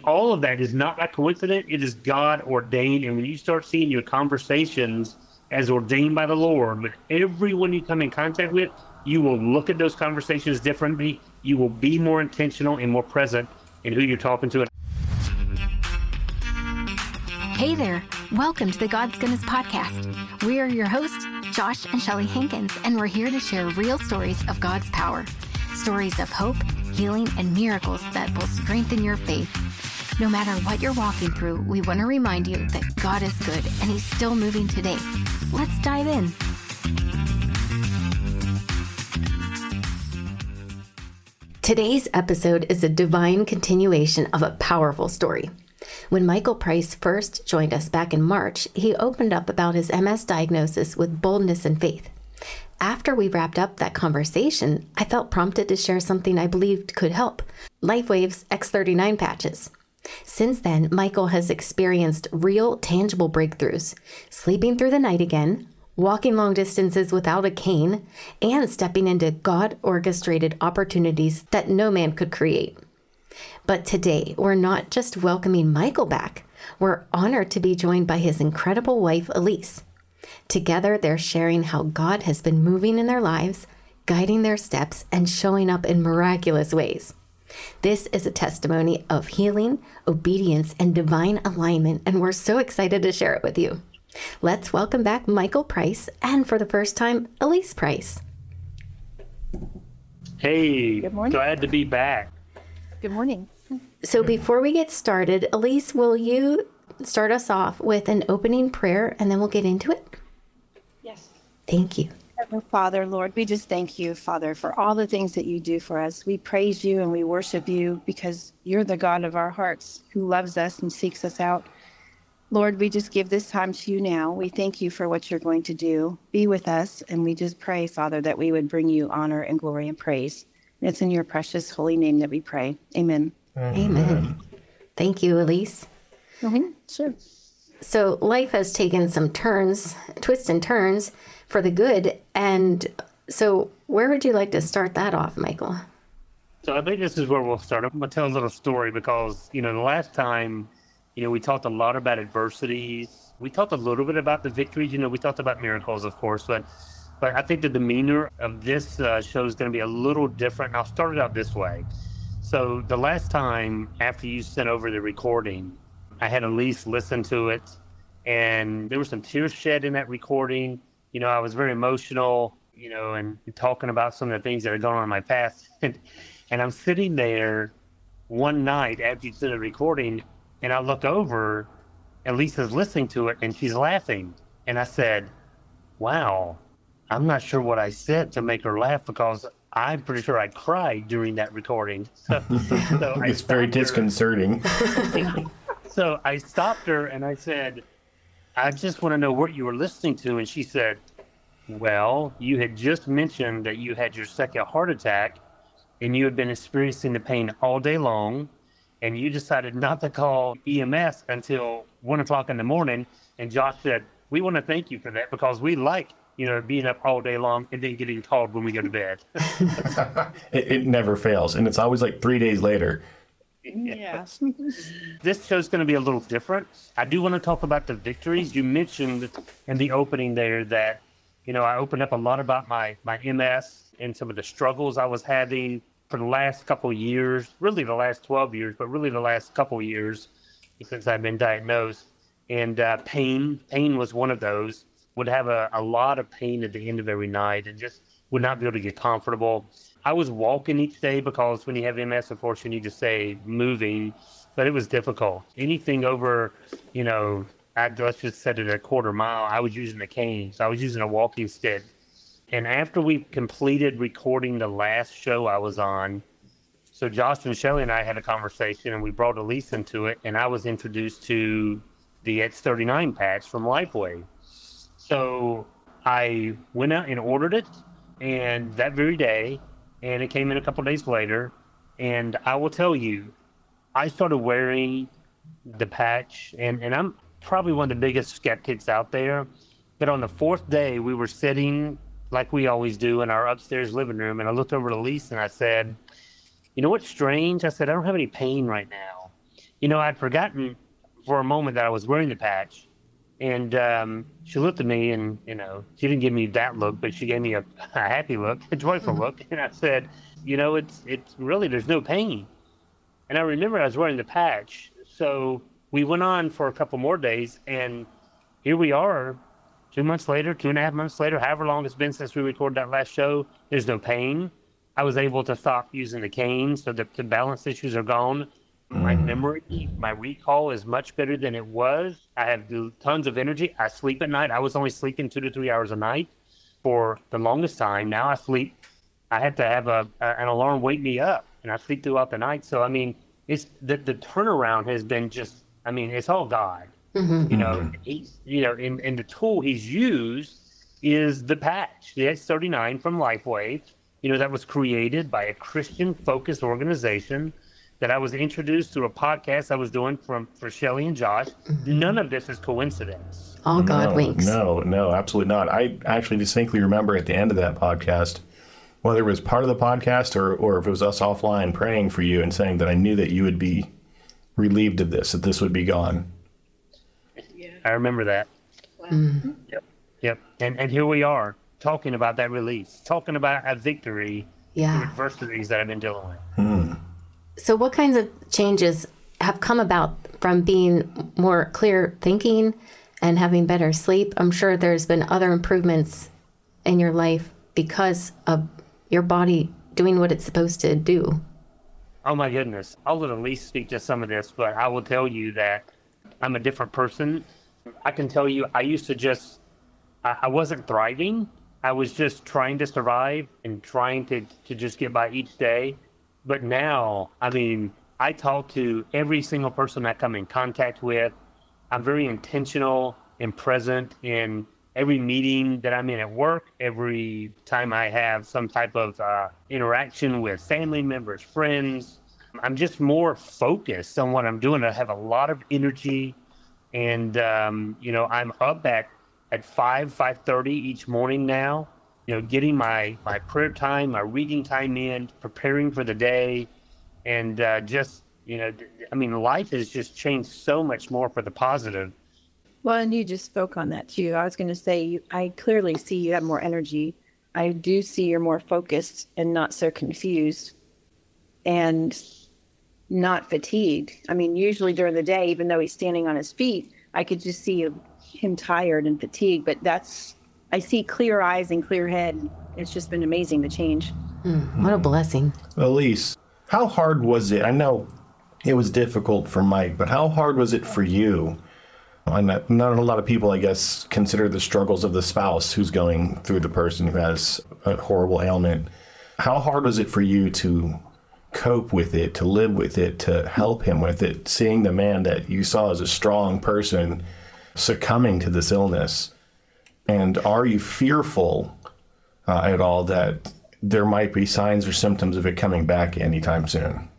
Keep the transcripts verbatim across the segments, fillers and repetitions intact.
all of that is not by coincidence. It is God ordained. And when you start seeing your conversations as ordained by the Lord with everyone you come in contact with, you will look at those conversations differently. You will be more intentional and more present in who you're talking to. Hey there. Welcome to the God's Goodness Podcast. We are your hosts, Josh and Shelly Hankins, and we're here to share real stories of God's power. Stories of hope, healing, and miracles that will strengthen your faith. No matter what you're walking through, we want to remind you that God is good and He's still moving today. Let's dive in. Today's episode is a divine continuation of a powerful story. When Michael Price first joined us back in March, he opened up about his M S diagnosis with boldness and faith. After we wrapped up that conversation, I felt prompted to share something I believed could help: LifeWave's X thirty-nine patches. Since then, Michael has experienced real, tangible breakthroughs, sleeping through the night again, walking long distances without a cane, and stepping into God-orchestrated opportunities that no man could create. But today, we're not just welcoming Michael back. We're honored to be joined by his incredible wife, Elise. Together, they're sharing how God has been moving in their lives, guiding their steps, and showing up in miraculous ways. This is a testimony of healing, obedience, and divine alignment, and we're so excited to share it with you. Let's welcome back Michael Price, and for the first time, Elise Price. Hey, Good morning. Glad to be back. Good morning. So before we get started, Elise, will you start us off with an opening prayer, and then we'll get into it? Yes. Thank you. Heavenly Father, Lord, we just thank you, Father, for all the things that you do for us. We praise you and we worship you because you're the God of our hearts who loves us and seeks us out. Lord, we just give this time to you now. We thank you for what you're going to do. Be with us, and we just pray, Father, that we would bring you honor and glory and praise. And it's in your precious holy name that we pray. Amen. Amen. Thank you, Elise. Mm-hmm. Sure. So life has taken some turns, twists and turns for the good. And so where would you like to start that off, Michael? So I think this is where we'll start. I'm going to tell a little story because, you know, the last time, you know, we talked a lot about adversities. We talked a little bit about the victories. You know, we talked about miracles, of course, but but I think the demeanor of this uh, show is going to be a little different. And I'll start it out this way. So the last time after you sent over the recording, I had Elise listen to it, and there were some tears shed in that recording. You know, I was very emotional, you know, and talking about some of the things that are going on in my past. And, and I'm sitting there one night after you did the recording, and I look over, and Lisa's listening to it, and she's laughing. And I said, wow, I'm not sure what I said to make her laugh, because I'm pretty sure I cried during that recording. So, so it's very disconcerting. So I stopped her and I said, I just want to know what you were listening to. And she said, well, you had just mentioned that you had your second heart attack and you had been experiencing the pain all day long. And you decided not to call E M S until one o'clock in the morning. And Josh said, we want to thank you for that because we like, you know, being up all day long and then getting called when we go to bed. it, it never fails. And it's always like three days later. Yes. This show's going to be a little different. I do want to talk about the victories. You mentioned in the opening there that, you know, I opened up a lot about my, my M S and some of the struggles I was having for the last couple of years, really the last twelve years, but really the last couple of years since I've been diagnosed. And uh, pain, pain was one of those. Would have a, a lot of pain at the end of every night and just would not be able to get comfortable. I was walking each day because when you have M S, of course, you need to stay moving, but it was difficult. Anything over, you know, I, let's just set it a quarter mile, I was using a cane. So I was using a walking stick. And after we completed recording the last show I was on, so Josh and Shelly and I had a conversation and we brought Elise into it, and I was introduced to the X thirty-nine patch from LifeWave. So I went out and ordered it, and that very day, and it came in a couple of days later. And I will tell you, I started wearing the patch, and, and I'm probably one of the biggest skeptics out there. But on the fourth day, we were sitting like we always do in our upstairs living room, and I looked over to Elise and I said, you know what's strange? I said, I don't have any pain right now. you know, I'd forgotten for a moment that I was wearing the patch. And um, she looked at me and, you know, she didn't give me that look, but she gave me a, a happy look, a joyful look. And I said, you know, it's, it's really, there's no pain. And I remember I was wearing the patch. So we went on for a couple more days, and here we are two months later, two and a half months later, however long it's been since we recorded that last show. There's no pain. I was able to stop using the cane, so the, the balance issues are gone. My memory, my recall is much better than it was. I have tons of energy. I sleep at night. I was only sleeping two to three hours a night for the longest time. Now I sleep. I had to have a, a an alarm wake me up, and I sleep throughout the night. So I mean, it's the the turnaround has been just. I mean, it's all God. Mm-hmm. You know, he, you know, and, and the tool he's used is the patch, the X thirty-nine from LifeWave. You know, that was created by a Christian-focused organization that I was introduced through a podcast I was doing from for Shelly and Josh. Mm-hmm. None of this is coincidence. All God no, winks. No, no, absolutely not. I actually distinctly remember at the end of that podcast, whether it was part of the podcast or, or if it was us offline praying for you and saying that I knew that you would be relieved of this, that this would be gone. Yeah. I remember that. Wow. Mm-hmm. Yep. Yep. And and here we are talking about that release, talking about a victory yeah. through adversities that I've been dealing with. Hmm. So what kinds of changes have come about from being more clear thinking and having better sleep? I'm sure there's been other improvements in your life because of your body doing what it's supposed to do. Oh my goodness. I'll let Elise speak to some of this, but I will tell you that I'm a different person. I can tell you I used to just, I, I wasn't thriving. I was just trying to survive and trying to, to just get by each day. But now, I mean, I talk to every single person I come in contact with. I'm very intentional and present in every meeting that I'm in at work, every time I have some type of uh, interaction with family members, friends. I'm just more focused on what I'm doing. I have a lot of energy, and, um, you know, I'm up at, at five, five thirty each morning now. You know, getting my, my prayer time, my reading time in, preparing for the day, and uh, just, you know, I mean, life has just changed so much more for the positive. Well, and you just spoke on that too. I was going to say, you, I clearly see you have more energy. I do see you're more focused and not so confused and not fatigued. I mean, usually during the day, even though he's standing on his feet, I could just see him tired and fatigued, but that's, I see clear eyes and clear head. It's just been amazing to change. Mm, what a blessing. Elise, how hard was it? I know it was difficult for Mike, but how hard was it for you? Not, not a lot of people, I guess, consider the struggles of the spouse who's going through the person who has a horrible ailment. How hard was it for you to cope with it, to live with it, to help him with it, seeing the man that you saw as a strong person succumbing to this illness? And are you fearful uh, at all that there might be signs or symptoms of it coming back anytime soon?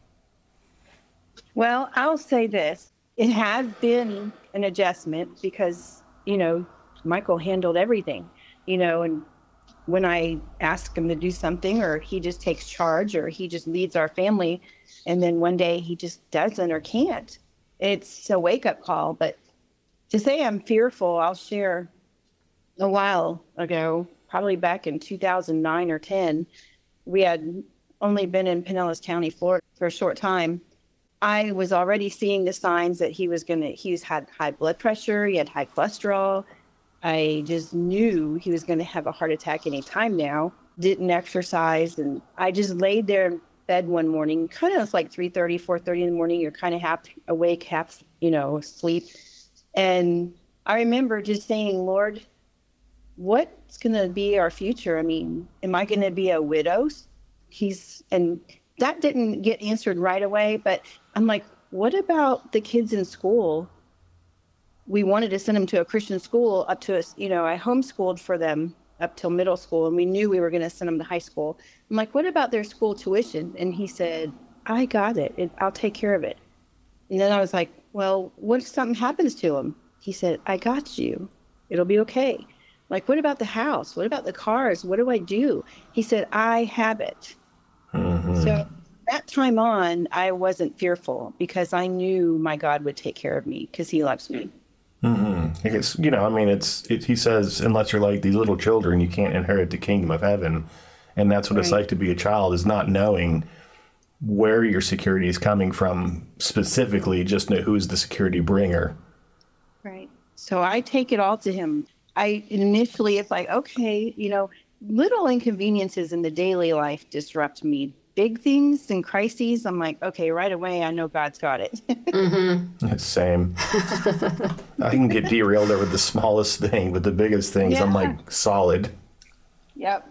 Well, I'll say this. It has been an adjustment because, you know, Michael handled everything, you know, and when I ask him to do something or he just takes charge or he just leads our family and then one day he just doesn't or can't, it's a wake-up call. But to say I'm fearful, I'll share. A while ago, probably back in two thousand nine or ten, we had only been in Pinellas County, Florida for a short time. I was already seeing the signs that he was going to, he's had high blood pressure, he had high cholesterol. I just knew he was going to have a heart attack any time now, didn't exercise. And I just laid there in bed one morning, kind of like three thirty, four thirty in the morning. You're kind of half awake, half, you know, asleep. And I remember just saying, Lord, what's going to be our future? I mean, am I going to be a widow? He's, and that didn't get answered right away, but I'm like, what about the kids in school? We wanted to send them to a Christian school up to us. You know, I homeschooled for them up till middle school and we knew we were going to send them to high school. I'm like, what about their school tuition? And he said, I got it. it I'll take care of it. And then I was like, well, what if something happens to him? He said, I got you. It'll be okay. Like, what about the house? What about the cars? What do I do? He said, I have it. Mm-hmm. So that time on, I wasn't fearful because I knew my God would take care of me because he loves me. Mm-hmm. It's, you know, I mean, it's, it, he says, unless you're like these little children, you can't inherit the kingdom of heaven. And that's what right. It's like to be a child, is not knowing where your security is coming from specifically, just know who's the security bringer. Right. So I take it all to him. I initially, it's like, okay, you know, little inconveniences in the daily life disrupt me. Big things and crises, I'm like, okay, right away, I know God's got it. Mm-hmm. Same. I can get derailed over the smallest thing, but the biggest things, yeah. I'm like solid. Yep.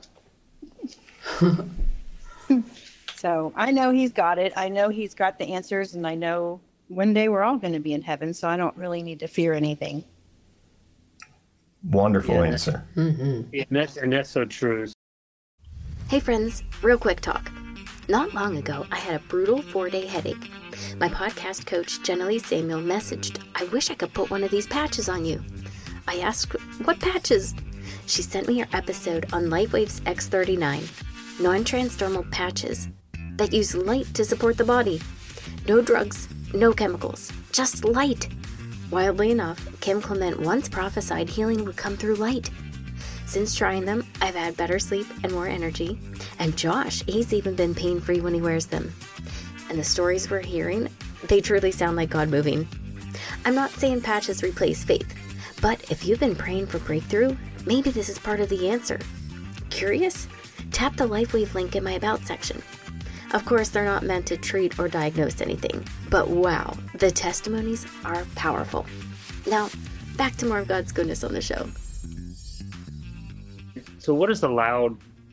So I know he's got it. I know he's got the answers, and I know one day we're all going to be in heaven, so I don't really need to fear anything. Wonderful yeah. answer. Mm-hmm. Yeah, and, that's, and that's so true. Hey friends, real quick talk. Not long ago, I had a brutal four-day headache. My podcast coach, Jenna-Lee Samuel, messaged, I wish I could put one of these patches on you. I asked, what patches? She sent me her episode on LifeWave's X thirty-nine, non-transdermal patches that use light to support the body. No drugs, no chemicals, just light. Wildly enough, Kim Clement once prophesied healing would come through light. Since trying them, I've had better sleep and more energy. And Josh, he's even been pain-free when he wears them. And the stories we're hearing, they truly sound like God moving. I'm not saying patches replace faith, but if you've been praying for breakthrough, maybe this is part of the answer. Curious? Tap the LifeWave link in my About section. Of course, they're not meant to treat or diagnose anything, but wow, the testimonies are powerful. Now, back to more of God's goodness on the show. So what has allowed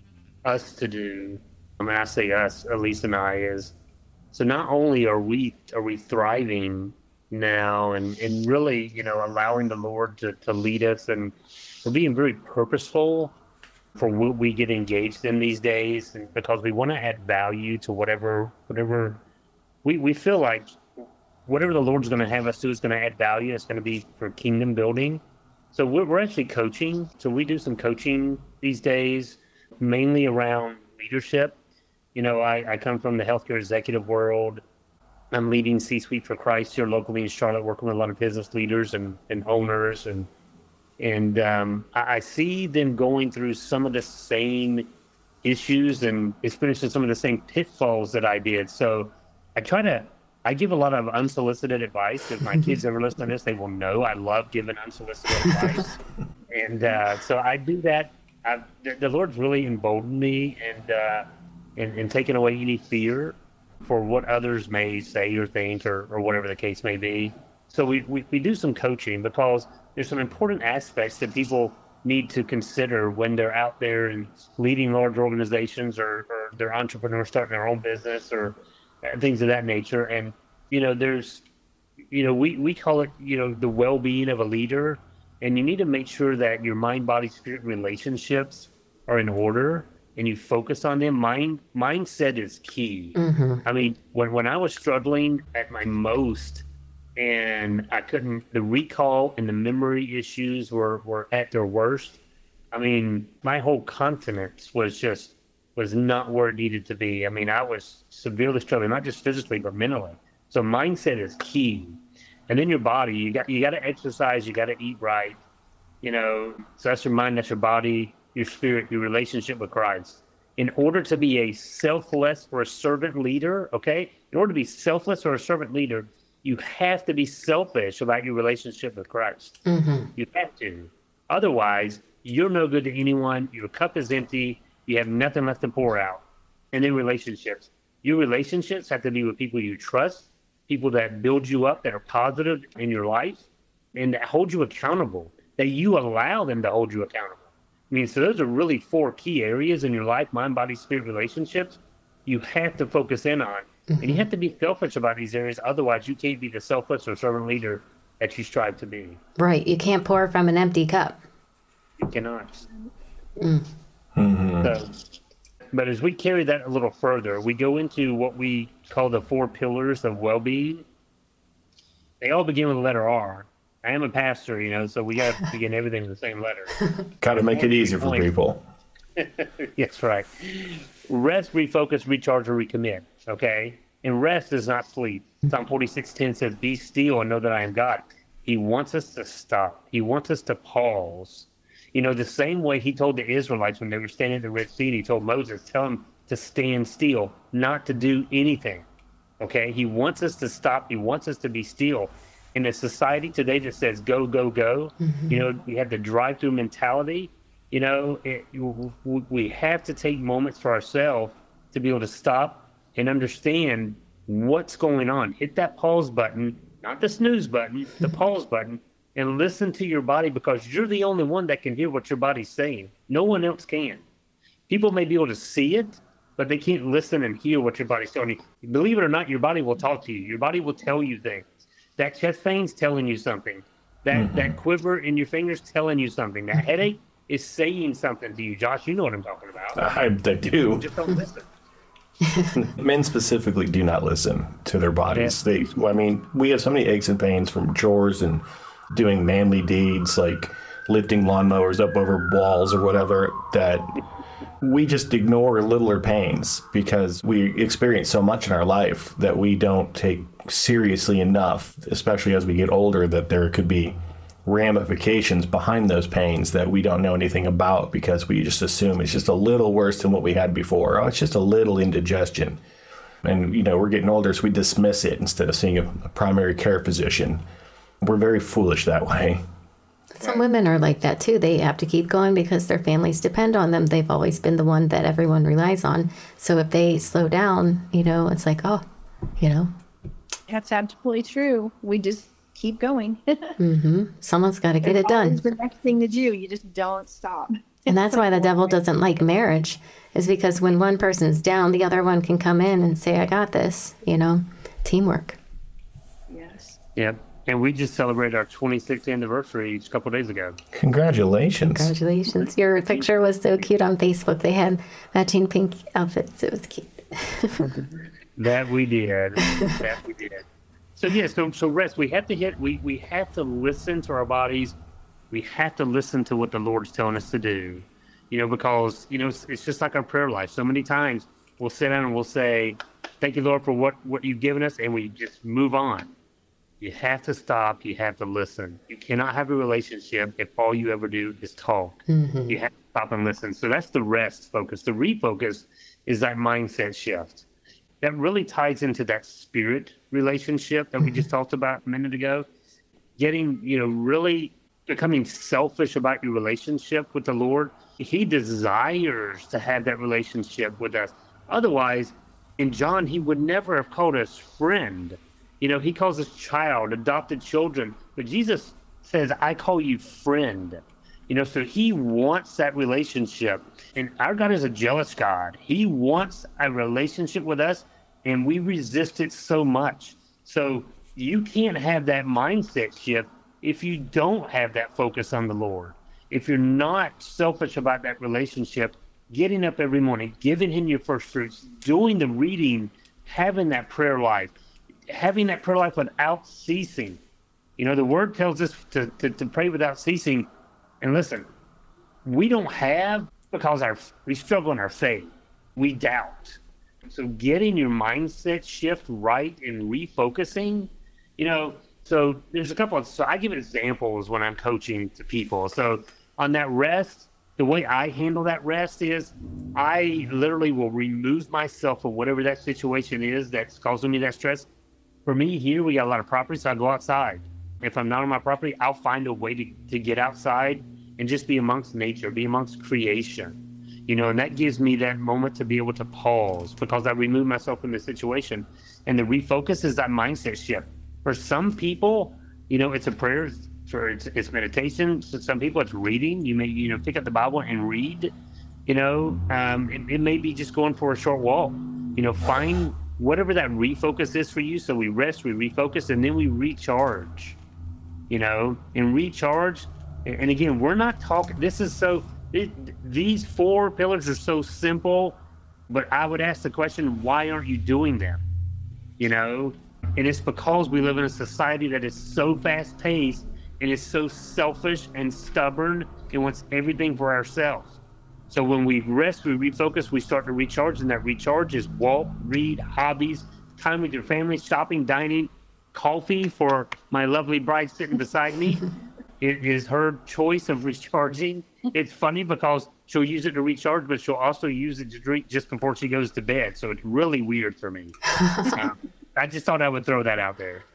us to do, I mean, I say us, Elise and I, is, so not only are we are we thriving now and, and really, you know, allowing the Lord to, to lead us, and we're being very purposeful for what we get engaged in these days, and because we want to add value to whatever, whatever we, we feel like whatever the Lord's going to have us do is going to add value. It's going to be for kingdom building. So we're, we're actually coaching. So we do some coaching these days, mainly around leadership. You know, I, I come from the healthcare executive world. I'm leading C-Suite for Christ here locally in Charlotte, working with a lot of business leaders and, and owners. And and um, I, I see them going through some of the same issues and experiencing some of the same pitfalls that I did. So I try to, I give a lot of unsolicited advice. If my kids ever listen to this, they will know I love giving unsolicited advice. And uh, so I do that. I've, the, the Lord's really emboldened me and, uh, and, and taken away any fear for what others may say or think, or, or whatever the case may be. So we, we, we do some coaching because there's some important aspects that people need to consider when they're out there and leading large organizations, or, or they're entrepreneurs starting their own business, or things of that nature. And, you know, there's, you know, we, we call it, you know, the well-being of a leader. And you need to make sure that your mind, body, spirit relationships are in order and you focus on them. Mind mindset is key. Mm-hmm. I mean, when, when I was struggling at my most, and I couldn't, the recall and the memory issues were, were at their worst. I mean, my whole confidence was just, was not where it needed to be. I mean, I was severely struggling, not just physically, but mentally. So mindset is key. And then your body, you got, you got to exercise, you got to eat right, you know, so that's your mind, that's your body, your spirit, your relationship with Christ. In order to be a selfless or a servant leader, okay, in order to be selfless or a servant leader, you have to be selfish about your relationship with Christ. Mm-hmm. You have to. Otherwise, you're no good to anyone. Your cup is empty. You have nothing left to pour out. And then relationships. Your relationships have to be with people you trust, people that build you up, that are positive in your life, and that hold you accountable, that you allow them to hold you accountable. I mean, so those are really four key areas in your life: mind, body, spirit, relationships. You have to focus in on. Mm-hmm. And you have to be selfish about these areas. Otherwise, you can't be the selfless or servant leader that you strive to be. Right. You can't pour from an empty cup. You cannot. Mm. Mm-hmm. So, but as we carry that a little further, we go into what we call the four pillars of well-being. They all begin with the letter R. I am a pastor, you know, so we got to begin everything with the same letter. Got to make it easy for people. Yes, right. Rest, refocus, recharge, or recommit. Okay? And rest is not sleep. Psalm forty-six ten says, be still and know that I am God. He wants us to stop. He wants us to pause. You know, the same way he told the Israelites when they were standing at the Red Sea, and he told Moses, tell them to stand still, not to do anything. Okay? He wants us to stop. He wants us to be still. In a society today that says go, go, go, mm-hmm. you know, we have the drive-through mentality. You know, it, we have to take moments for ourselves to be able to stop and understand what's going on. Hit that pause button, not the snooze button, the pause button, and listen to your body, because you're the only one that can hear what your body's saying. No one else can. People may be able to see it, but they can't listen and hear what your body's telling you. Believe it or not, your body will talk to you. Your body will tell you things. That chest pain's telling you something. That mm-hmm. that quiver in your fingers telling you something. That headache is saying something to you. Josh, you know what I'm talking about. I, I do. Just don't listen. Men specifically do not listen to their bodies. Yeah. They, I mean, we have so many aches and pains from chores and doing manly deeds like lifting lawnmowers up over walls or whatever, that we just ignore littler pains because we experience so much in our life that we don't take seriously enough, especially as we get older, that there could be ramifications behind those pains that we don't know anything about because we just assume it's just a little worse than what we had before. Oh, it's just a little indigestion. And, you know, we're getting older, so we dismiss it instead of seeing a, a primary care physician. We're very foolish that way. Some women are like that too. They have to keep going because their families depend on them. They've always been the one that everyone relies on. So if they slow down, you know, it's like, oh, you know. That's absolutely true. We just keep going. mm-hmm. Someone's got to get it done. It's the next thing to do. You just don't stop. And that's why the devil doesn't like marriage, is because when one person's down, the other one can come in and say, I got this, you know, teamwork. Yes. Yep. And we just celebrated our twenty-sixth anniversary a couple of days ago. Congratulations. Congratulations. Your picture was so cute on Facebook. They had matching pink outfits. It was cute. That we did. That we did. So, yeah, so, so rest. We have to hit, we, we have to listen to our bodies. We have to listen to what the Lord's telling us to do, you know, because, you know, it's, it's just like our prayer life. So many times we'll sit down and we'll say, thank you, Lord, for what, what you've given us, and we just move on. You have to stop. You have to listen. You cannot have a relationship if all you ever do is talk. Mm-hmm. You have to stop and listen. So that's the rest focus. The refocus is that mindset shift. That really ties into that spirit relationship that we just talked about a minute ago. Getting, you know, really becoming selfish about your relationship with the Lord. He desires to have that relationship with us. Otherwise, in John, he would never have called us friend. You know, he calls us child, adopted children. But Jesus says, I call you friend. You know, so he wants that relationship. And our God is a jealous God. He wants a relationship with us, and we resist it so much. So you can't have that mindset shift if you don't have that focus on the Lord. If you're not selfish about that relationship, getting up every morning, giving him your first fruits, doing the reading, having that prayer life, having that prayer life without ceasing. You know, the word tells us to, to, to pray without ceasing. And listen, we don't have, because our we struggle in our faith. We doubt. So getting your mindset shift right and refocusing, you know, so there's a couple of, so I give examples when I'm coaching to people. So on that rest, the way I handle that rest is I literally will remove myself from whatever that situation is that's causing me that stress. For me here, we got a lot of property, so I go outside. If I'm not on my property, I'll find a way to, to get outside and just be amongst nature, be amongst creation. You know, and that gives me that moment to be able to pause because I remove myself from the situation. And the refocus is that mindset shift. For some people, you know, it's a prayer, for it's, it's meditation. For some people, it's reading. You may, you know, pick up the Bible and read. You know, um, it, it may be just going for a short walk. You know, find whatever that refocus is for you. So we rest, we refocus, and then we recharge. You know, and recharge. And again, we're not talking, this is so, it, these four pillars are so simple, but I would ask the question, why aren't you doing them? You know, and it's because we live in a society that is so fast paced and is so selfish and stubborn and wants everything for ourselves. So when we rest, we refocus, we start to recharge, and that recharge is walk, read, hobbies, time with your family, shopping, dining, coffee for my lovely bride sitting beside me. It is her choice of recharging. It's funny because she'll use it to recharge, but she'll also use it to drink just before she goes to bed. So it's really weird for me. um, I just thought I would throw that out there.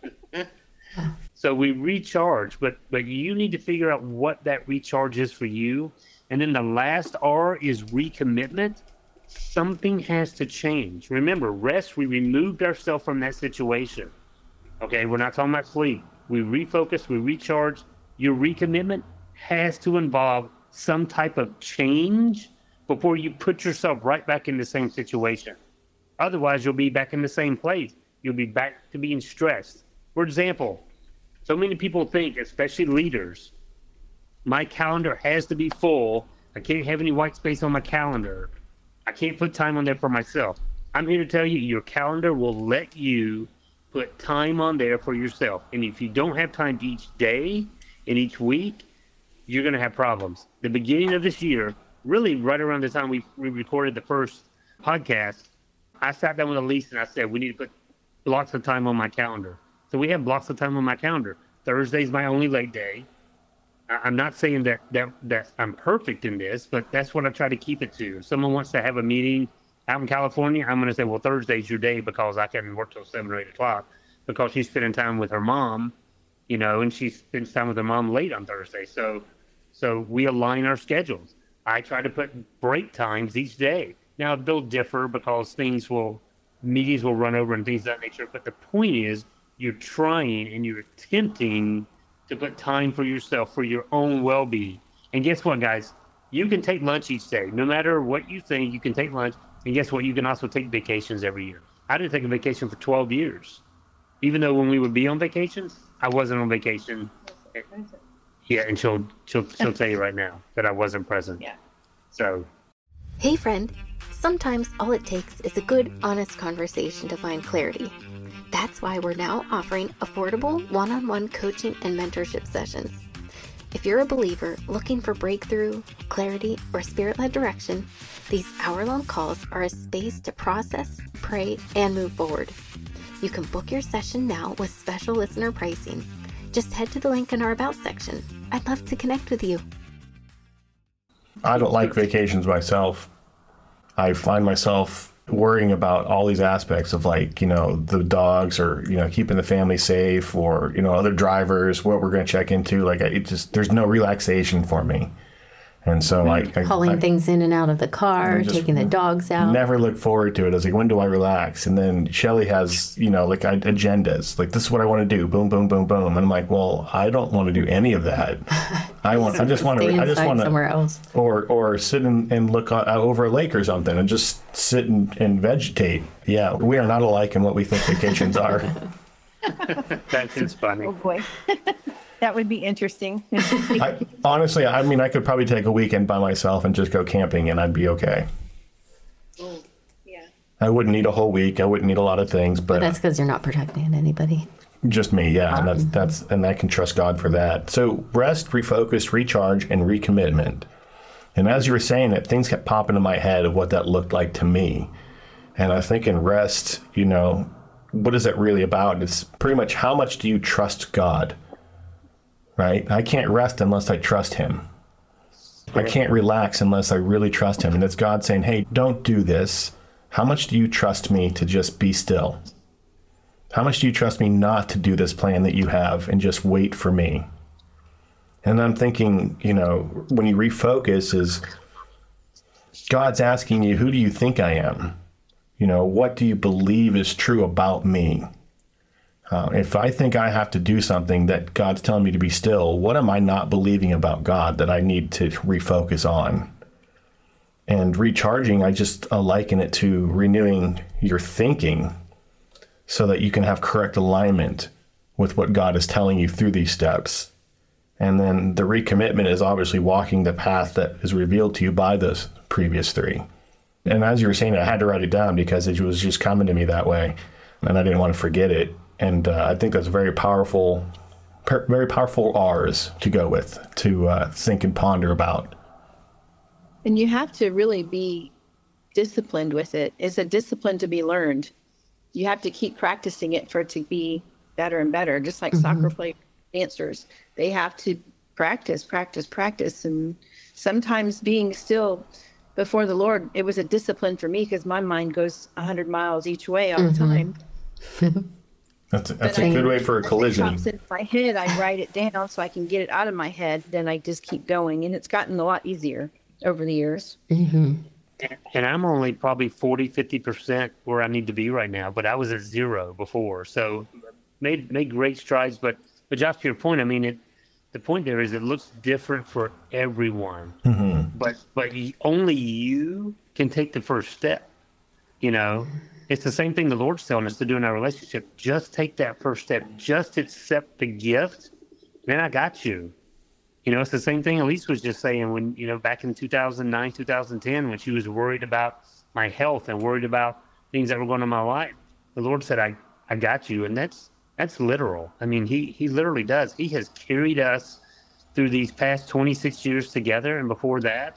So we recharge, but but you need to figure out what that recharge is for you. And then the last R is recommitment. Something has to change. Remember, rest, we removed ourselves from that situation. Okay, we're not talking about sleep. We refocus, we recharge. Your recommitment has to involve some type of change before you put yourself right back in the same situation. Otherwise, you'll be back in the same place. You'll be back to being stressed. For example, so many people think, especially leaders, my calendar has to be full. I can't have any white space on my calendar. I can't put time on there for myself. I'm here to tell you, your calendar will let you put time on there for yourself. And if you don't have time each day and each week, you're going to have problems. The beginning of this year, really right around the time we, we recorded the first podcast, I sat down with Elise and I said, we need to put blocks of time on my calendar. So we have blocks of time on my calendar. Thursday's my only late day. I'm not saying that, that that I'm perfect in this, but that's what I try to keep it to. If someone wants to have a meeting out in California, I'm going to say, well, Thursday's your day because I can work till seven or eight o'clock because she's spending time with her mom, you know, and she spends time with her mom late on Thursday. So, so we align our schedules. I try to put break times each day. Now they'll differ because things will, meetings will run over and things of that nature. But the point is, you're trying and you're attempting to put time for yourself, for your own well-being. And guess what, guys? You can take lunch each day. No matter what you think, you can take lunch. And guess what? You can also take vacations every year. I didn't take a vacation for twelve years. Even though when we would be on vacations, I wasn't on vacation. Yeah, and she'll, she'll, she'll tell you right now that I wasn't present. Yeah. So. Hey friend, sometimes all it takes is a good, honest conversation to find clarity. That's why we're now offering affordable one-on-one coaching and mentorship sessions. If you're a believer looking for breakthrough, clarity, or spirit-led direction, these hour-long calls are a space to process, pray, and move forward. You can book your session now with special listener pricing. Just head to the link in our About section. I'd love to connect with you. I don't like vacations myself. I find myself worrying about all these aspects of, like, you know, the dogs, or, you know, keeping the family safe, or, you know, other drivers, what we're going to check into. Like, it just, there's no relaxation for me. And so, like, I, Hauling I, things in and out of the car, taking the dogs out. Never look forward to it. I was like, when do I relax? And then Shelly has, you know, like agendas. Like, this is what I want to do. Boom, boom, boom, boom. And I'm like, well, I don't want to do any of that. I want. I just want to. I just want to somewhere else. Or or sit and, and look out over a lake or something, and just sit and, and vegetate. Yeah, we are not alike in what we think vacations are. That is funny. Oh boy. That would be interesting. I, honestly, I mean, I could probably take a weekend by myself and just go camping, and I'd be okay. Oh, yeah. I wouldn't need a whole week. I wouldn't need a lot of things, but That's because you're not protecting anybody. just me, yeah. And that's that's and I can trust God for that. So rest, refocus, recharge, and recommitment. And as you were saying it, things kept popping in my head of what that looked like to me. And I was thinking, rest, you know, what is it really about? It's pretty much, how much do you trust God? Right? I can't rest unless I trust him. I can't relax unless I really trust him. And it's God saying, hey, don't do this. How much do you trust me to just be still? How much do you trust me not to do this plan that you have and just wait for me? And I'm thinking, you know, when you refocus, is God's asking you, who do you think I am? You know, what do you believe is true about me? Uh, if I think I have to do something that God's telling me to be still, what am I not believing about God that I need to refocus on? And recharging, I just uh, liken it to renewing your thinking so that you can have correct alignment with what God is telling you through these steps. And then the recommitment is obviously walking the path that is revealed to you by those previous three. And as you were saying, I had to write it down because it was just coming to me that way, and I didn't want to forget it. And uh, I think that's very powerful, per- very powerful R's to go with, to uh, think and ponder about. And you have to really be disciplined with it. It's a discipline to be learned. You have to keep practicing it for it to be better and better, just like mm-hmm. soccer players, dancers. They have to practice, practice, practice. And sometimes being still before the Lord, it was a discipline for me because my mind goes one hundred miles each way all mm-hmm. the time. That's a, that's a good way for a collision. It pops in my head, I write it down so I can get it out of my head. Then I just keep going. And it's gotten a lot easier over the years. Mm-hmm. And I'm only probably forty, fifty percent where I need to be right now, but I was at zero before. So made made great strides. But, but Josh, to your point, I mean, it. the point there is it looks different for everyone. Mm-hmm. But, but only you can take the first step. You know, it's the same thing the Lord's telling us to do in our relationship. Just take that first step. Just accept the gift. Man, I got you. You know, it's the same thing Elise was just saying when, you know, back in two thousand nine, two thousand ten, when she was worried about my health and worried about things that were going on in my life. The Lord said, I, I got you. And that's that's literal. I mean, he, he literally does. He has carried us through these past twenty-six years together. And before that,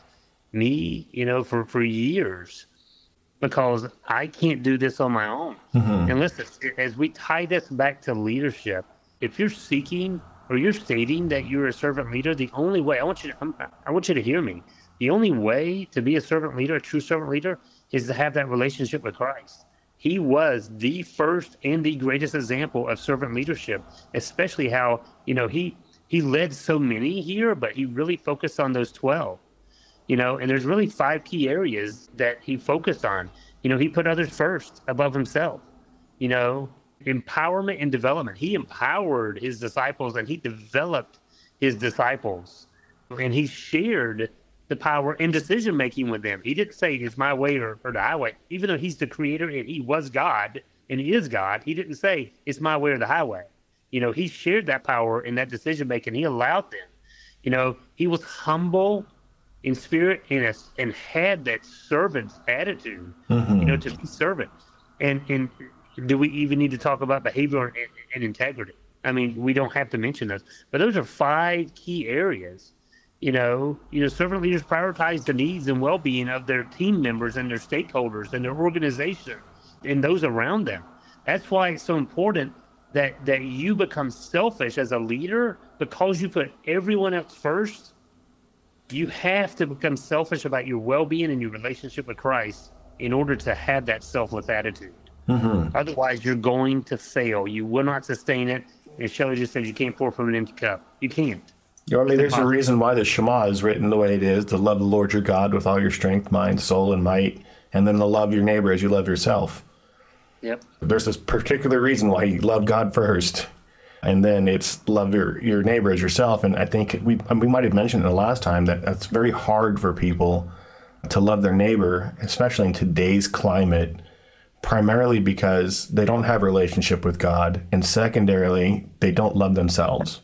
me, you know, for, for years, because I can't do this on my own. Mm-hmm. And listen, as we tie this back to leadership, if you're seeking or you're stating that you're a servant leader, the only way, I want you to, I'm, I want you to hear me. The only way to be a servant leader, a true servant leader, is to have that relationship with Christ. He was the first and the greatest example of servant leadership, especially how, you know, he, he led so many here, but he really focused on those twelve, you know, and there's really five key areas that he focused on. You know, he put others first above himself, you know, empowerment and development. He empowered his disciples and he developed his disciples, and he shared the power in decision making with them. He didn't say it's my way or, or the highway, even though he's the creator and he was God and he is God. He didn't say it's my way or the highway. You know, he shared that power in that decision making. He allowed them. You know, he was humble in spirit and a, and had that servant's attitude. Mm-hmm. You know, to be servant. And and. Do we even need to talk about behavior and, and integrity? I mean, we don't have to mention those, but those are five key areas. You know, you know, servant leaders prioritize the needs and well-being of their team members and their stakeholders and their organization and those around them. That's why it's so important that that you become selfish as a leader, because you put everyone else first. You have to become selfish about your well-being and your relationship with Christ in order to have that selfless attitude. Mm-hmm. Otherwise, you're going to fail. You will not sustain it. And Shelley just said you can't pour from an empty cup. You can't. You know, I mean, there's a reason why the Shema is written the way it is, to love the Lord your God with all your strength, mind, soul, and might, and then to love your neighbor as you love yourself. Yep. There's this particular reason why you love God first, and then it's love your, your neighbor as yourself. And I think we we might have mentioned it the last time that that's very hard for people to love their neighbor, especially in today's climate, primarily because they don't have a relationship with God, and secondarily, they don't love themselves.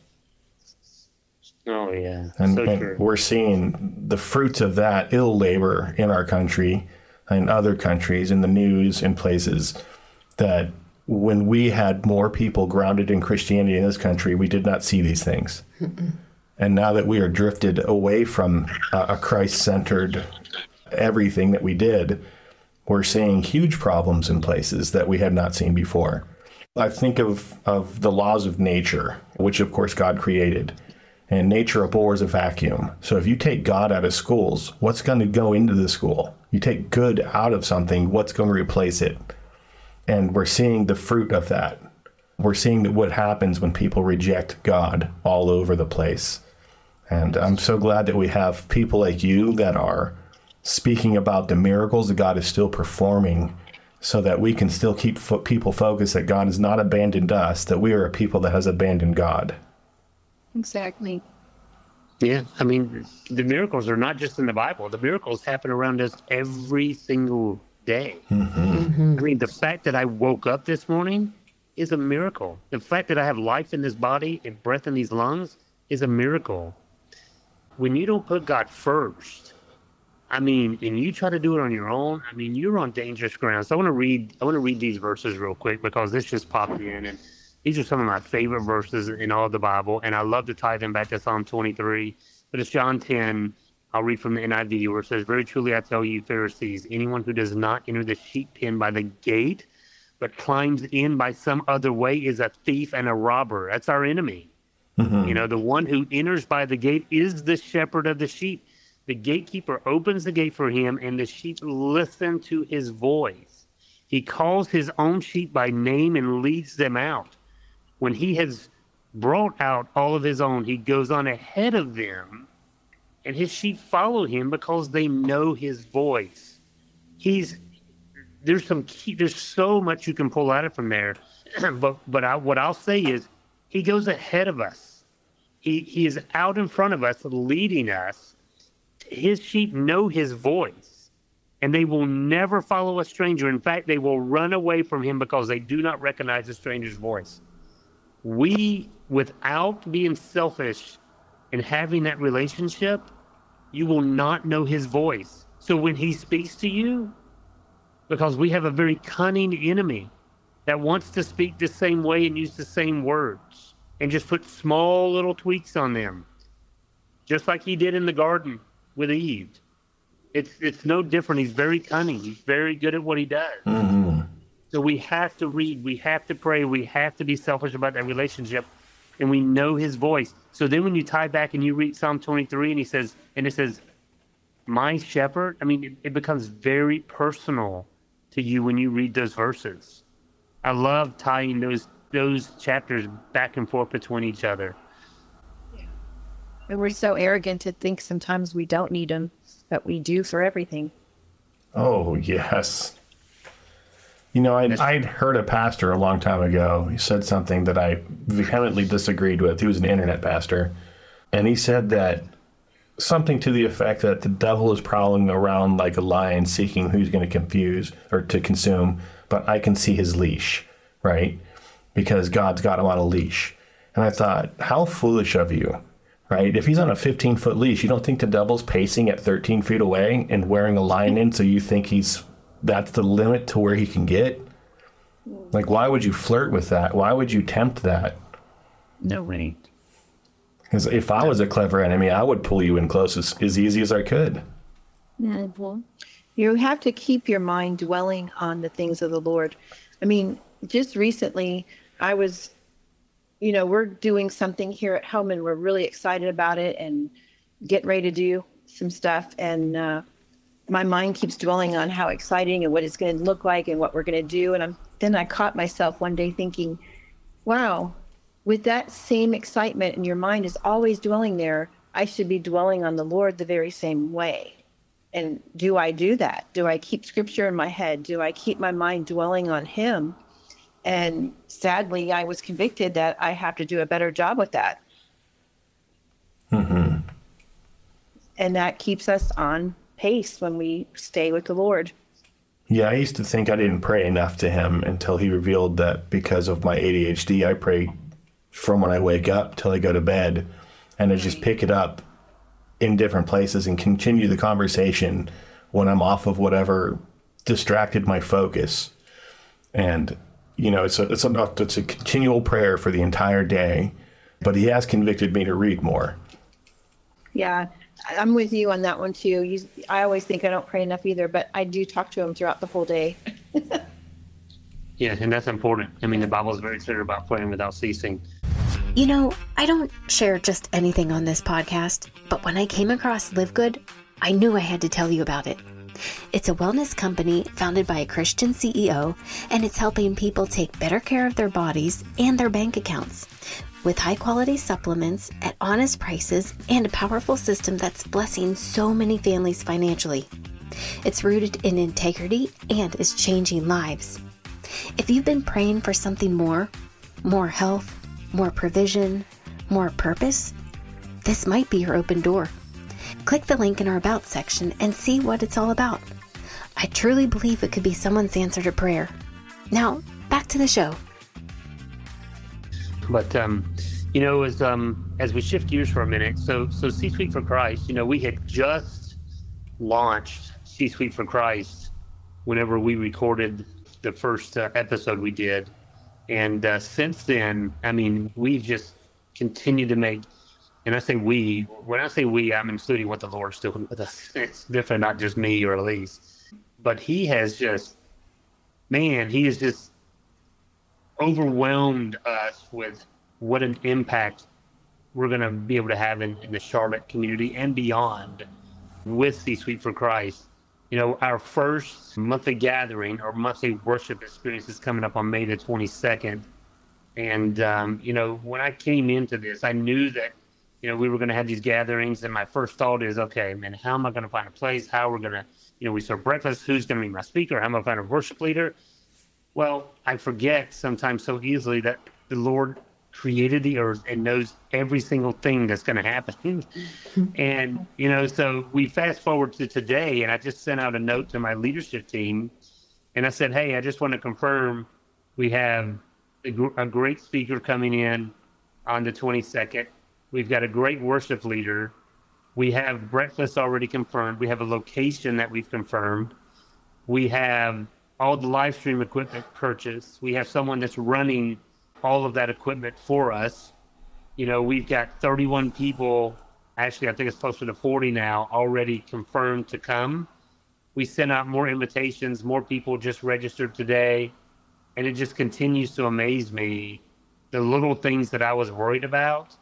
Oh, yeah. And, so and true. We're seeing the fruits of that ill labor in our country and other countries, in the news, in places that when we had more people grounded in Christianity in this country, we did not see these things. Mm-mm. And now that we are drifted away from uh, a Christ-centered everything that we did, we're seeing huge problems in places that we had not seen before. I think of, of the laws of nature, which of course God created, and nature abhors a vacuum. So if you take God out of schools, what's going to go into the school? You take good out of something, what's going to replace it? And we're seeing the fruit of that. We're seeing what happens when people reject God all over the place. And I'm so glad that we have people like you that are speaking about the miracles that God is still performing, so that we can still keep fo- people focused that God has not abandoned us, that we are a people that has abandoned God. Exactly. Yeah, I mean, the miracles are not just in the Bible. The miracles happen around us every single day. Mm-hmm. Mm-hmm. I mean, the fact that I woke up this morning is a miracle. The fact that I have life in this body and breath in these lungs is a miracle. When you don't put God first, I mean, and you try to do it on your own, I mean, you're on dangerous ground. So I want to read, I want to read these verses real quick, because this just popped in, and these are some of my favorite verses in all of the Bible, and I love to tie them back to Psalm twenty-three. But it's John ten, I'll read from the N I V where it says, "Very truly I tell you, Pharisees, anyone who does not enter the sheep pen by the gate, but climbs in by some other way is a thief and a robber." That's our enemy. Mm-hmm. You know, the one who enters by the gate is the shepherd of the sheep. The gatekeeper opens the gate for him, and the sheep listen to his voice. He calls his own sheep by name and leads them out. When he has brought out all of his own, he goes on ahead of them, and his sheep follow him because they know his voice. He's there's some key, there's so much you can pull out of from there, but but I, what I'll say is, he goes ahead of us. He he is out in front of us, leading us. His sheep know his voice, and they will never follow a stranger. In fact, they will run away from him because they do not recognize a stranger's voice. We, without being selfish and having that relationship, you will not know his voice. So when he speaks to you, because we have a very cunning enemy that wants to speak the same way and use the same words and just put small little tweaks on them, just like he did in the garden with Eve. It's it's no different. He's very cunning. He's very good at what he does. Mm-hmm. So we have to read. We have to pray. We have to be selfish about that relationship, and we know his voice. So then when you tie back and you read Psalm twenty-three, and he says, and it says, "My shepherd," I mean, it, it becomes very personal to you when you read those verses. I love tying those those chapters back and forth between each other. And we're so arrogant to think sometimes we don't need him, but we do for everything. Oh, yes. You know, I'd, I'd heard a pastor a long time ago. He said something that I vehemently disagreed with. He was an internet pastor. And he said that something to the effect that the devil is prowling around like a lion seeking who's going to confuse or to consume, but I can see his leash, right? Because God's got him on a leash. And I thought, how foolish of you, right? If he's on a fifteen-foot leash, you don't think the devil's pacing at thirteen feet away and wearing a lion in, so you think he's that's the limit to where he can get? Like, why would you flirt with that? Why would you tempt that? No way. Because if I was a clever enemy, I would pull you in close as, as easy as I could. Yeah, well, you have to keep your mind dwelling on the things of the Lord. I mean, just recently, I was, you know, we're doing something here at home, and we're really excited about it and getting ready to do some stuff. And uh, my mind keeps dwelling on how exciting and what it's going to look like and what we're going to do. And I'm, then I caught myself one day thinking, wow, with that same excitement and your mind is always dwelling there, I should be dwelling on the Lord the very same way. And do I do that? Do I keep scripture in my head? Do I keep my mind dwelling on him? And sadly, I was convicted that I have to do a better job with that. Mm-hmm. And that keeps us on pace when we stay with the Lord. Yeah, I used to think I didn't pray enough to him until he revealed that because of my A D H D, I pray from when I wake up till I go to bed, and I just pick it up in different places and continue the conversation when I'm off of whatever distracted my focus. And you know, it's a, it's a, it's a continual prayer for the entire day, but he has convicted me to read more. Yeah, I'm with you on that one too. You, I always think I don't pray enough either, but I do talk to him throughout the whole day. Yeah, and that's important. I mean, the Bible is very clear about praying without ceasing. You know, I don't share just anything on this podcast, but when I came across Live Good, I knew I had to tell you about it. It's a wellness company founded by a Christian C E O, and it's helping people take better care of their bodies and their bank accounts with high-quality supplements at honest prices and a powerful system that's blessing so many families financially. It's rooted in integrity and is changing lives. If you've been praying for something more, more health, more provision, more purpose, this might be your open door. Click the link in our About section and see what it's all about. I truly believe it could be someone's answer to prayer. Now, back to the show. But, um, you know, as um, as we shift gears for a minute, so so C-Suite for Christ, you know, we had just launched C-Suite for Christ whenever we recorded the first uh, episode we did. And uh, since then, I mean, we've just continued to make and I say we, when I say we, I'm including what the Lord's doing with us. It's different, not just me or Elise. But he has just, man, he has just overwhelmed us with what an impact we're going to be able to have in, in the Charlotte community and beyond with C-Suite for Christ. You know, our first monthly gathering or monthly worship experience is coming up on May the twenty-second. And, um, you know, when I came into this, I knew that, you know, we were going to have these gatherings. And my first thought is, okay, man, how am I going to find a place? How are we going to, you know, we serve breakfast. Who's going to be my speaker? How am I going to find a worship leader? Well, I forget sometimes so easily that the Lord created the earth and knows every single thing that's going to happen. And, you know, so we fast forward to today, and I just sent out a note to my leadership team, and I said, hey, I just want to confirm we have a, gr- a great speaker coming in on the twenty-second. We've got a great worship leader. We have breakfast already confirmed. We have a location that we've confirmed. We have all the live stream equipment purchased. We have someone that's running all of that equipment for us. You know, we've got thirty-one people, actually I think it's closer to forty now, already confirmed to come. We sent out more invitations, more people just registered today, and it just continues to amaze me, the little things that I was worried about.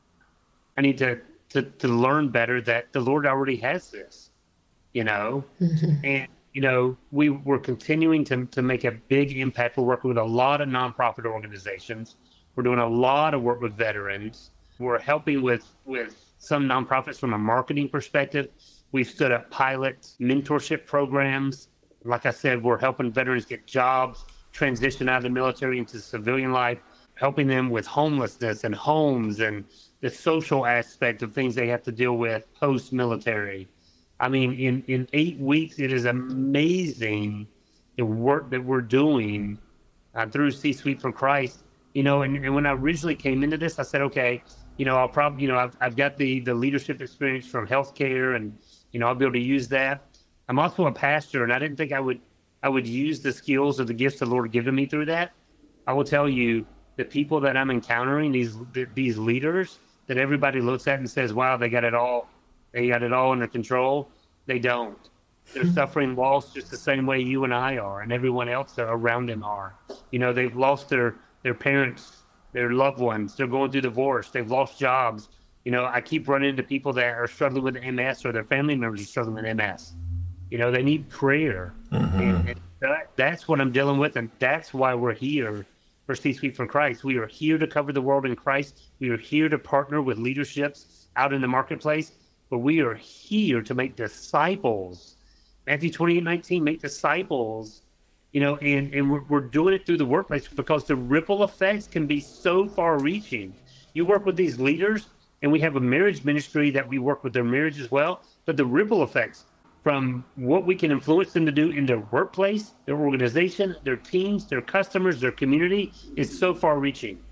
I need to to, to learn better that the Lord already has this, you know, mm-hmm. and you know, we we're continuing to, to make a big impact. We're working with a lot of nonprofit organizations. We're doing a lot of work with veterans. We're helping with, with some nonprofits from a marketing perspective. We've stood up pilot mentorship programs. Like I said, we're helping veterans get jobs, transition out of the military into civilian life, helping them with homelessness and homes and the social aspect of things they have to deal with post-military. I mean, in, in eight weeks, it is amazing the work that we're doing uh, through C-Suite for Christ. You know, and, and when I originally came into this, I said, okay, you know, I'll probably, you know, I've, I've got the, the leadership experience from healthcare and, you know, I'll be able to use that. I'm also a pastor, and I didn't think I would, I would use the skills or the gifts the Lord had given me through that. I will tell you, the people that I'm encountering, these these leaders that everybody looks at and says, wow, they got it all. They got it all under control. They don't. They're suffering loss just the same way you and I are, and everyone else around them are. You know, they've lost their, their parents, their loved ones. They're going through divorce. They've lost jobs. You know, I keep running into people that are struggling with M S or their family members are struggling with M S. You know, they need prayer. Mm-hmm. And, and that, that's what I'm dealing with, and that's why we're here for C-Suite for Christ. We are here to cover the world in Christ. We are here to partner with leaderships out in the marketplace. But we are here to make disciples. Matthew twenty-eight nineteen, make disciples, you know, and, and we're, we're doing it through the workplace because the ripple effects can be so far reaching. You work with these leaders, and we have a marriage ministry that we work with their marriage as well. But the ripple effects from what we can influence them to do in their workplace, their organization, their teams, their customers, their community is so far reaching.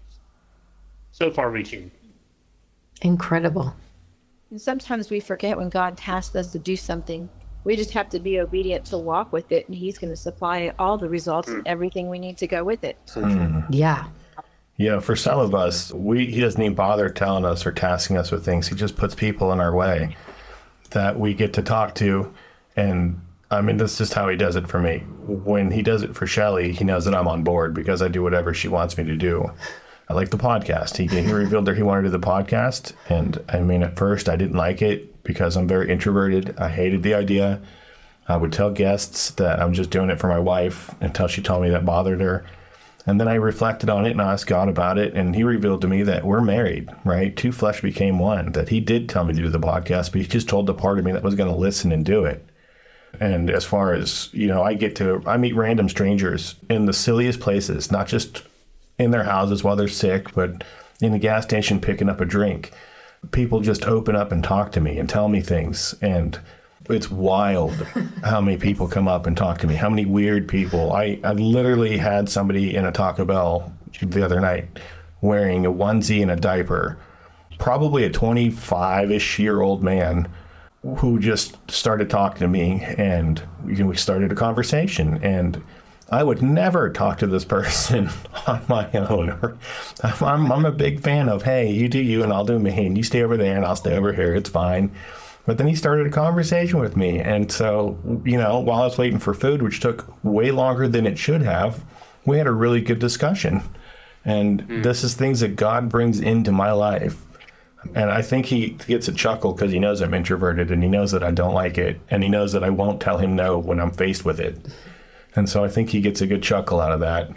So far reaching. Incredible. And sometimes we forget when God tasks us to do something. We just have to be obedient to walk with it, and he's going to supply all the results and everything we need to go with it. Mm. Yeah. Yeah, for some of us, we he doesn't even bother telling us or tasking us with things. He just puts people in our way that we get to talk to. And I mean, that's just how he does it for me. When he does it for Shelly, he knows that I'm on board because I do whatever she wants me to do. I like the podcast. He, he revealed that he wanted to do the podcast. And I mean, at first I didn't like it because I'm very introverted. I hated the idea. I would tell guests that I'm just doing it for my wife until she told me that bothered her. And then I reflected on it and asked God about it. And he revealed to me that we're married, right? Two flesh became one, that he did tell me to do the podcast, but he just told the part of me that was going to listen and do it. And as far as, you know, I get to, I meet random strangers in the silliest places, not just in their houses while they're sick, but in the gas station picking up a drink. People just open up and talk to me and tell me things. And it's wild how many people come up and talk to me, how many weird people. I, I literally had somebody in a Taco Bell the other night wearing a onesie and a diaper, probably a twenty-five-ish year old man who just started talking to me, and you know, we started a conversation. And I would never talk to this person on my own. Or, I'm, I'm a big fan of, hey, you do you and I'll do me, and you stay over there and I'll stay over here. It's fine. But then he started a conversation with me. And so, you know, while I was waiting for food, which took way longer than it should have, we had a really good discussion. And mm. this is things that God brings into my life. And I think he gets a chuckle because he knows I'm introverted and he knows that I don't like it. And he knows that I won't tell him no when I'm faced with it. And so I think he gets a good chuckle out of that.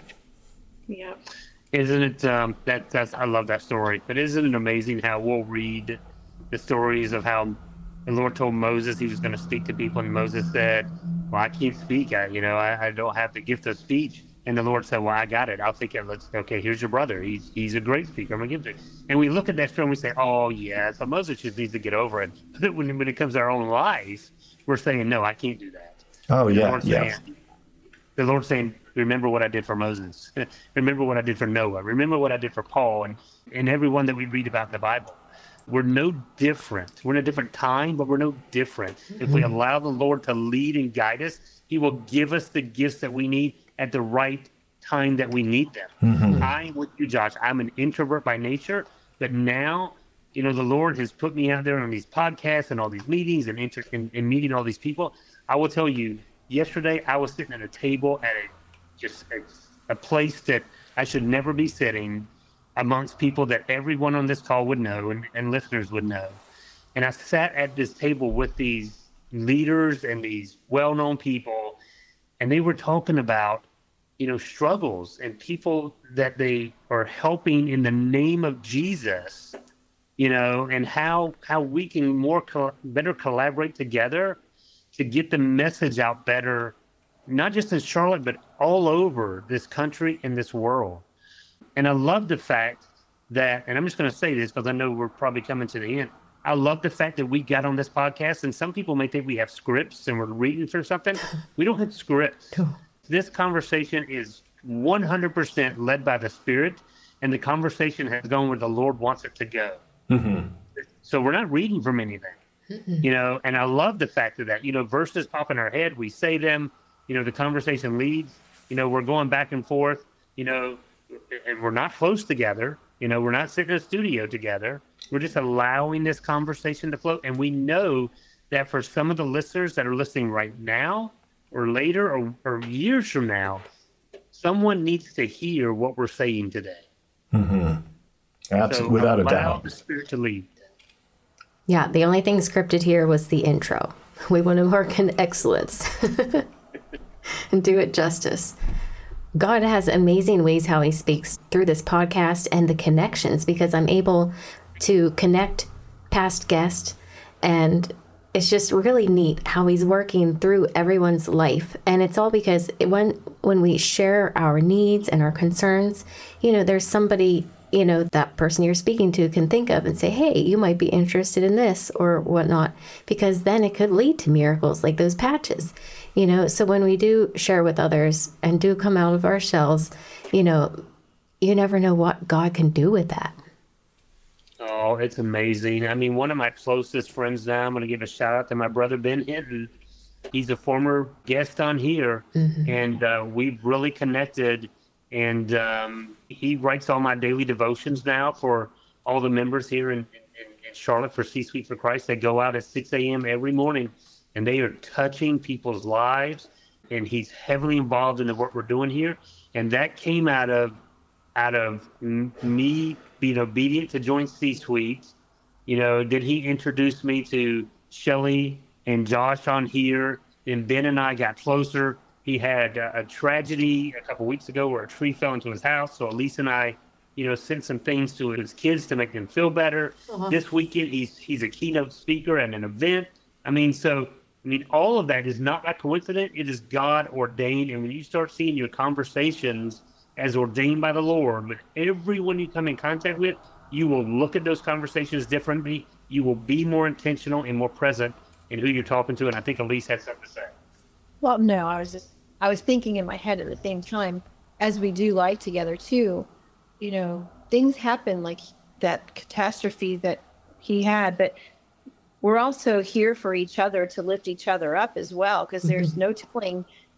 Yeah. Isn't it, um, that, that's, I love that story, but isn't it amazing how we'll read the stories of how the Lord told Moses he was going to speak to people, and Moses said, well, I can't speak. I, you know, I, I don't have the gift of speech. And the Lord said, well, I got it. I'll take it. Let's, okay, here's your brother. He's he's a great speaker. I'm going to give it to you. And we look at that story and we say, oh, yeah, so Moses just needs to get over it. But when, when it comes to our own lives, we're saying, no, I can't do that. Oh, the yeah, Lord's yeah. saying, the Lord's saying, remember what I did for Moses. Remember what I did for Noah. Remember what I did for Paul and, and everyone that we read about in the Bible. We're no different. We're in a different time, but we're no different. Mm-hmm. If we allow the Lord to lead and guide us, he will give us the gifts that we need at the right time that we need them. Mm-hmm. I'm with you, Josh. I'm an introvert by nature, but now, you know, the Lord has put me out there on these podcasts and all these meetings and, inter- and, and meeting all these people. I will tell you, yesterday I was sitting at a table at a just a, a place that I should never be sitting, amongst people that everyone on this call would know and, and listeners would know. And I sat at this table with these leaders and these well-known people, and they were talking about, you know, struggles and people that they are helping in the name of Jesus, you know, and how how we can more co- better collaborate together to get the message out better, not just in Charlotte, but all over this country and this world. And I love the fact that, and I'm just going to say this because I know we're probably coming to the end. I love the fact that we got on this podcast, and some people may think we have scripts and we're reading through something. We don't have scripts. This conversation is one hundred percent led by the Spirit, and the conversation has gone where the Lord wants it to go. Mm-hmm. So we're not reading from anything, mm-hmm. you know, and I love the fact of that. You know, verses pop in our head. We say them, you know, the conversation leads, you know, we're going back and forth, you know, and we're not close together. You know, we're not sitting in a studio together. We're just allowing this conversation to flow. And we know that for some of the listeners that are listening right now or later or, or years from now, someone needs to hear what we're saying today. Mm-hmm. Absolutely, so without a allow doubt. The Spirit to lead. Yeah, the only thing scripted here was the intro. We want to work in excellence and do it justice. God has amazing ways how he speaks through this podcast and the connections, because I'm able to connect past guests, and it's just really neat how he's working through everyone's life. And it's all because when when we share our needs and our concerns, you know, there's somebody, you know, that person you're speaking to can think of and say, hey, you might be interested in this or whatnot, because then it could lead to miracles like those patches. You know, so when we do share with others and do come out of our shells, you know, you never know what God can do with that. Oh, it's amazing. I mean, one of my closest friends now, I'm going to give a shout out to my brother, Ben Hinton. He's a former guest on here, mm-hmm. and uh, we've really connected. And um, he writes all my daily devotions now for all the members here in, in, in Charlotte for C-Suite for Christ. They go out at six a.m. every morning, and they are touching people's lives, and he's heavily involved in the work we're doing here. And that came out of out of m- me being obedient to join C-Suite. You know, did he introduce me to Shelly and Josh on here? And Ben and I got closer. He had a, a tragedy a couple weeks ago where a tree fell into his house. So Elise and I, you know, sent some things to his kids to make them feel better. Uh-huh. This weekend, he's he's a keynote speaker at an event. I mean, so I mean, all of that is not by coincidence. It is God ordained. And when you start seeing your conversations as ordained by the Lord with everyone you come in contact with, you will look at those conversations differently. You will be more intentional and more present in who you're talking to. And I think Elise had something to say. Well, no, I was just, I was thinking in my head at the same time, as we do life together too, you know, things happen like that catastrophe that he had, but we're also here for each other to lift each other up as well, because there's mm-hmm. no telling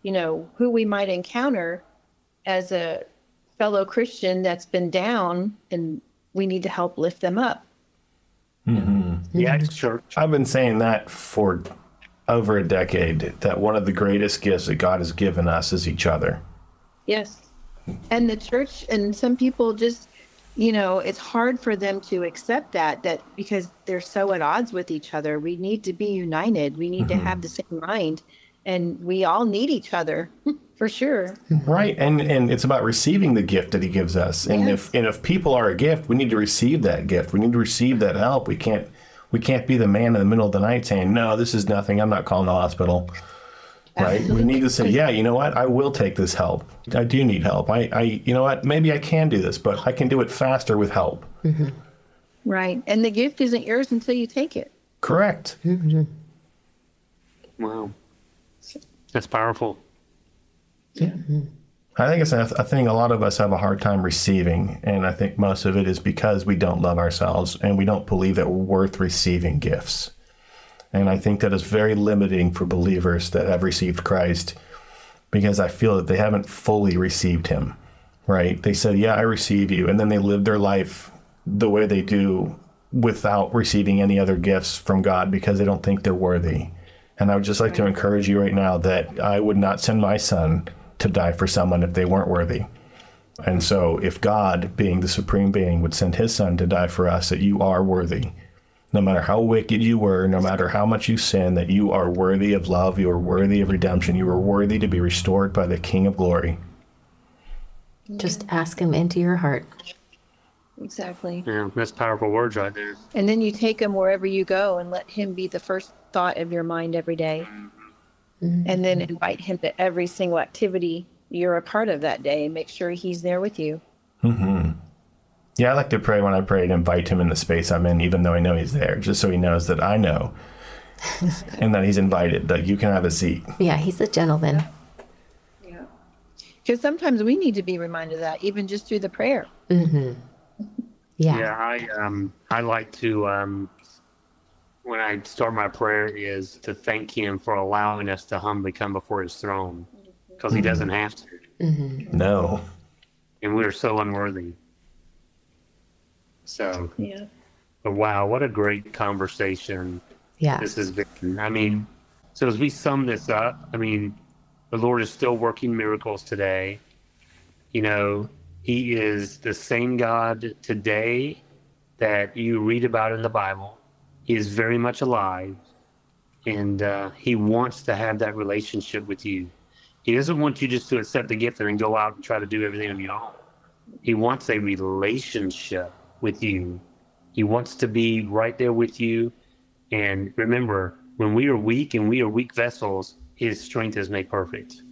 you know, who we might encounter as a fellow Christian that's been down, and we need to help lift them up. Mm-hmm. Yeah, church. I've been saying that for over a decade, that one of the greatest gifts that God has given us is each other. Yes. And the church, and some people just, you know, it's hard for them to accept that, that because they're so at odds with each other. We need to be united. We need mm-hmm. to have the same mind, and we all need each other for sure. Right. And and it's about receiving the gift that he gives us. And yes. if and if people are a gift, we need to receive that gift. We need to receive that help. We can't we can't be the man in the middle of the night saying, no, this is nothing. I'm not calling the hospital. Right. We need to say, yeah, you know what? I will take this help. I do need help. I, I you know what? Maybe I can do this, but I can do it faster with help. Mm-hmm. Right. And the gift isn't yours until you take it. Correct. Mm-hmm. Wow. That's powerful. Yeah. Mm-hmm. I think it's a, a thing a lot of us have a hard time receiving. And I think most of it is because we don't love ourselves and we don't believe that we're worth receiving gifts. And I think that is very limiting for believers that have received Christ, because I feel that they haven't fully received him, right? They said, yeah, I receive you. And then they live their life the way they do without receiving any other gifts from God because they don't think they're worthy. And I would just like to encourage you right now that I would not send my son to die for someone if they weren't worthy. And so if God, being the supreme being, would send his son to die for us, that you are worthy. No matter how wicked you were, no matter how much you sin, that you are worthy of love, you are worthy of redemption, you are worthy to be restored by the King of Glory. Just ask him into your heart. Exactly. Yeah, that's powerful words right there. And then you take him wherever you go and let him be the first thought of your mind every day. Mm-hmm. And then invite him to every single activity you're a part of that day and make sure he's there with you. Mm-hmm. Yeah, I like to pray when I pray to invite him in the space I'm in, even though I know he's there, just so he knows that I know and that he's invited, that you can have a seat. Yeah, he's a gentleman. Yeah. Because sometimes we need to be reminded of that, even just through the prayer. Mm-hmm. Yeah. Yeah, I um I like to um when I start my prayer is to thank him for allowing us to humbly come before his throne, because he mm-hmm. doesn't have to. Mm-hmm. No. And we are so unworthy. So, yeah. But wow, what a great conversation. Yeah. This has been. I mean, so as we sum this up, I mean, the Lord is still working miracles today. You know, he is the same God today that you read about in the Bible. He is very much alive, and uh, he wants to have that relationship with you. He doesn't want you just to accept the gift and then go out and try to do everything on your own. He wants a relationship with you. He wants to be right there with you. And remember, when we are weak and we are weak vessels, his strength is made perfect.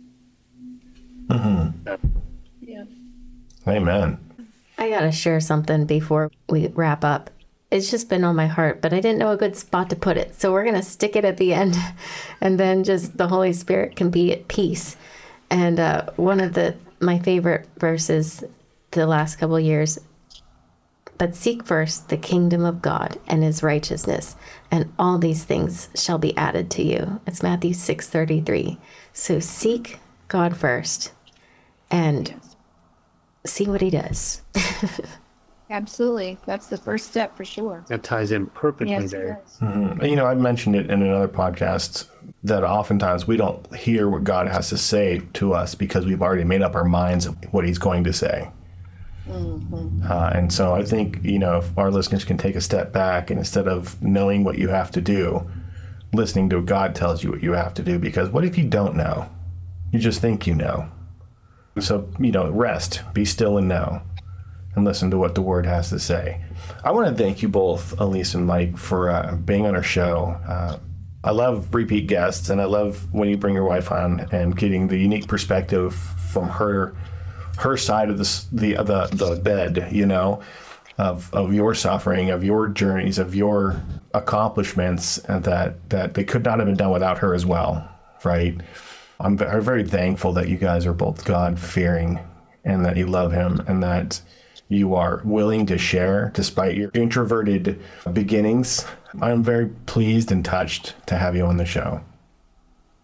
Mm-hmm. So, yeah. Amen. I got to share something before we wrap up. It's just been on my heart, but I didn't know a good spot to put it. So we're going to stick it at the end, and then just the Holy Spirit can be at peace. And uh, one of the my favorite verses the last couple of years, but seek first the kingdom of God and his righteousness, and all these things shall be added to you. It's Matthew six thirty-three. So seek God first and see what he does. Absolutely. That's the first step for sure. that ties in perfectly Yes, there. yes. Mm-hmm. You know, I mentioned it in another podcast that oftentimes we don't hear what God has to say to us because we've already made up our minds of what he's going to say. Mm-hmm. Uh, and so I think, you know, if our listeners can take a step back and instead of knowing what you have to do, listening to what God tells you what you have to do, because what if you don't know? You just think you know. So, you know, rest, be still and know, and listen to what the word has to say. I want to thank you both, Elise and Mike, for uh, being on our show. Uh, I love repeat guests, and I love when you bring your wife on and getting the unique perspective from her her side of the the the, the bed, you know, of of your suffering, of your journeys, of your accomplishments, and that that they could not have been done without her as well, right? I'm very, very thankful that you guys are both God-fearing and that you love him and that you are willing to share despite your introverted beginnings. I'm very pleased and touched to have you on the show.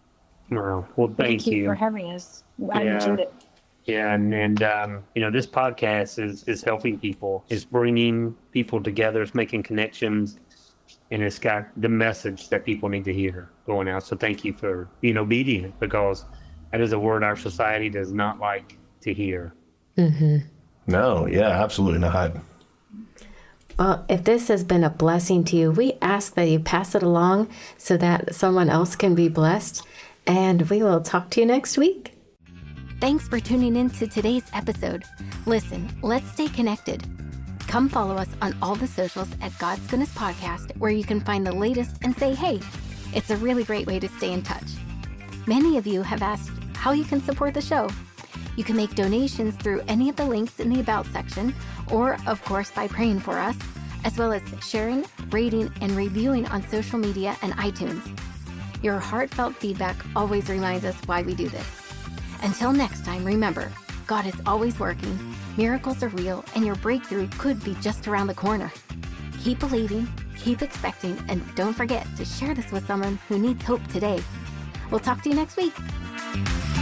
Well, well, thank, Thank you you. for having us. I Yeah. enjoyed it. Yeah, and, and um, you know, this podcast is, is helping people. It's bringing people together. It's making connections. And it's got the message that people need to hear going out. So thank you for being obedient, because that is a word our society does not like to hear. No, yeah, absolutely not. Well, if this has been a blessing to you, we ask that you pass it along so that someone else can be blessed. And we will talk to you next week. Thanks for tuning in to today's episode. Listen, let's stay connected. Come follow us on all the socials at God's Goodness Podcast, where you can find the latest and say hey. It's a really great way to stay in touch. Many of you have asked how you can support the show. You can make donations through any of the links in the About section, or, of course, by praying for us, as well as sharing, rating, and reviewing on social media and iTunes. Your heartfelt feedback always reminds us why we do this. Until next time, remember, God is always working, miracles are real, and your breakthrough could be just around the corner. Keep believing, keep expecting, and don't forget to share this with someone who needs hope today. We'll talk to you next week.